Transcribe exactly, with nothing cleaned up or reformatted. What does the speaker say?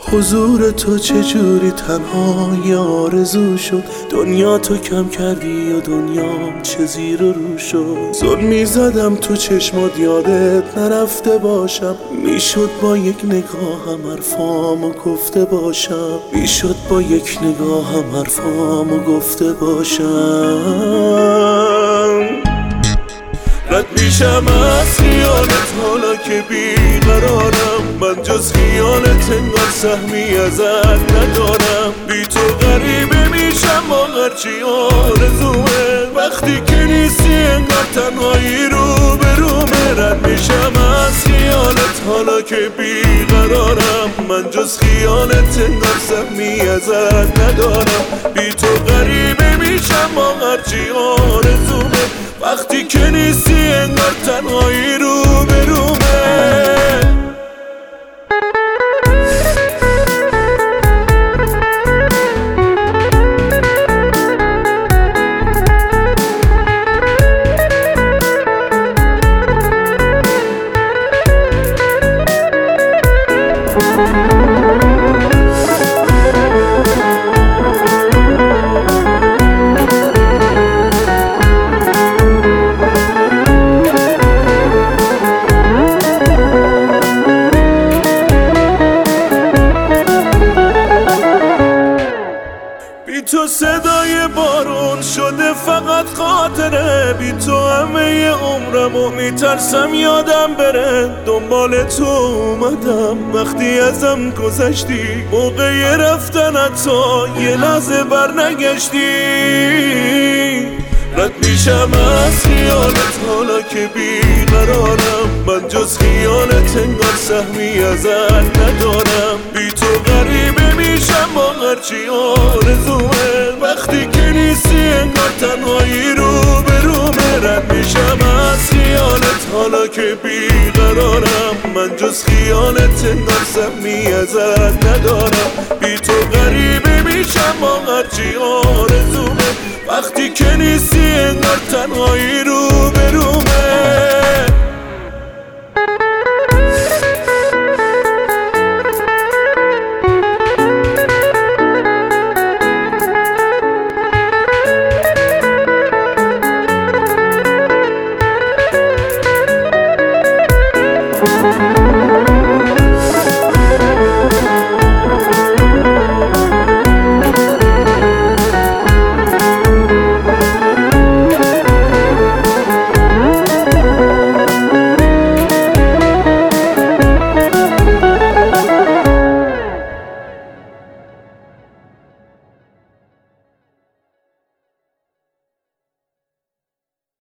حضور تو چجوری تنها یه آرزو شد. دنیا تو کم کردی و دنیام چه زیر و رو شد. زل میزدم تو چشمات یادت نرفته باشم. میشد با یک نگاهم حرفامو گفته باشم. میشد با یک نگاهم حرفامو گفته باشم. رد میشم از خیالت حالا که بیقرارم. من جز خیالت انگار سهمی ازت ندارم. بی تو غریبه میشم با هرچی آرزومه. وقتی که نیستی انگار تنهایی رو به رومه. رد میشم از خیالت حالا که بیقرارم. من جز خیالت انگار سهمی ازت ندارم. بی تو غریبه میشم با هرچی آرزومه. وقتی که نیستی انگار تنهایی رو به رومه. بی تو صدای بارون شده فقط خاطره. بی تو همه عمرمو میترسم یادم بره. دنبال تو اومدم وقتی ازم گذشتی. موقع رفتنت تو یه لحظه بر نگشتی. رد میشم از خیالت حالا که بیقرارم. من جز خیالت انگار سهمی ازت ندارم. بی تو غریبه میشم با هرچی آرزومه. وقتی که نیستی انگار تنهایی رو به رومه. رد میشم از خیالت حالا که بیقرارم. من جز خیالت انگار سهمی ازت ندارم. بی تو غریبه میشم با هرچی آرزومه. وقتی که نیستی انگار تنهایی رو به رومه.